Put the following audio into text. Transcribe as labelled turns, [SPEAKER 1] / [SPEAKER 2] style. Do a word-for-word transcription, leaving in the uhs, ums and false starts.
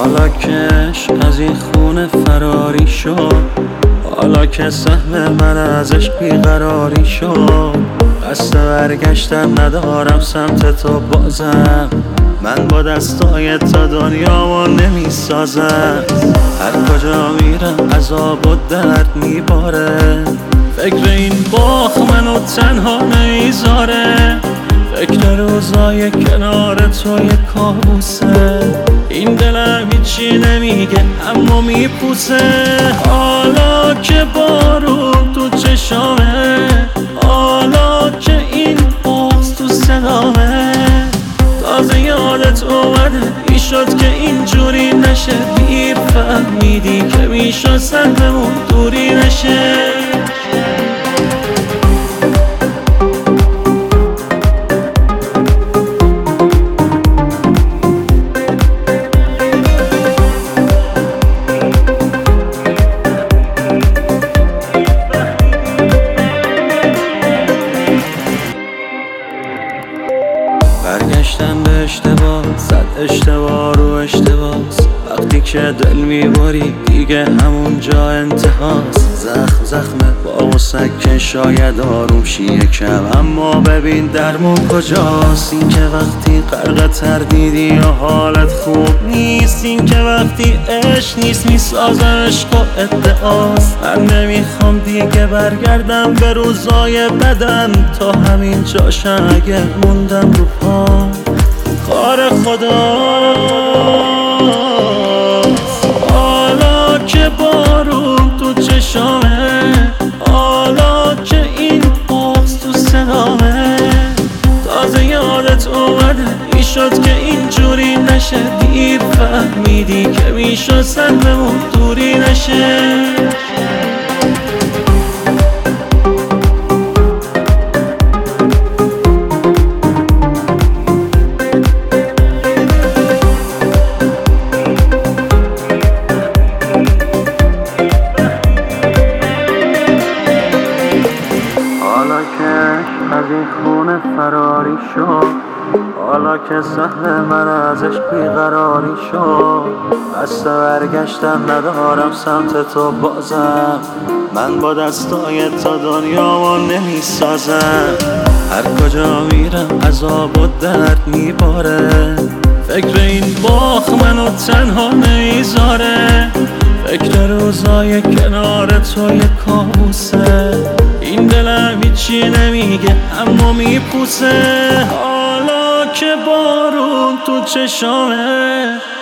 [SPEAKER 1] حالا کش از این خونه فراری شد، حالا که سهم من ازش بیقراری شد. قصد برگشتن ندارم سمت تو بازم، من با دستای تا دنیامو نمی سازم. هر کجا میرم عذاب و درد میباره، فکر این باخ منو تنها نمیذاره. فکر روزای کنار تو یه کابوسه، این دلم هیچی نمیگه اما میپوسه. حالا که بارون تو چشامه، حالا که این بغض تو صدامه، تازه یادت اومده ای شد که اینجوری نشه. دیر فهمیدی که میشد سهممون دوری نشه. برگشتم به اشتباه، صد اشتباه رو اشتباس. وقتی که دل میبری دیگه همون جا انتهاست. زخم زخمه با وسک که شاید آروم شی یکم، اما ببین درمون کجاست. این که وقتی غرق تردیدی و حالت خوب نیست، این که وقتی عشق نیست میسازه عشق و ادعاست. من نمیخوام دیگه برگردم به روزای بدم، تا همین جاشم اگه موندم رو پام کار خداست. حالا که بارون تو چشامه، حالا که این بغض تو صدامه، تازه یادت اومده ای شد که اینجوری نشه. دیر فهمیدی که میشد سهممون دوری نشه. از این خونه فراری شد، حالا که سهم من ازش بیقراری شد. قصد برگشتن ندارم سمت تو بازم، من با دستای تا دنیامو نمی سازم. هر کجا میرم عذاب و درد میباره، فکر این باخ منو تنها نمیذاره. فکر روزای کنار تو یه کابوسه، این دلم هیچی نمیگه اما میپوسه. حالا که بارون تو چشامه،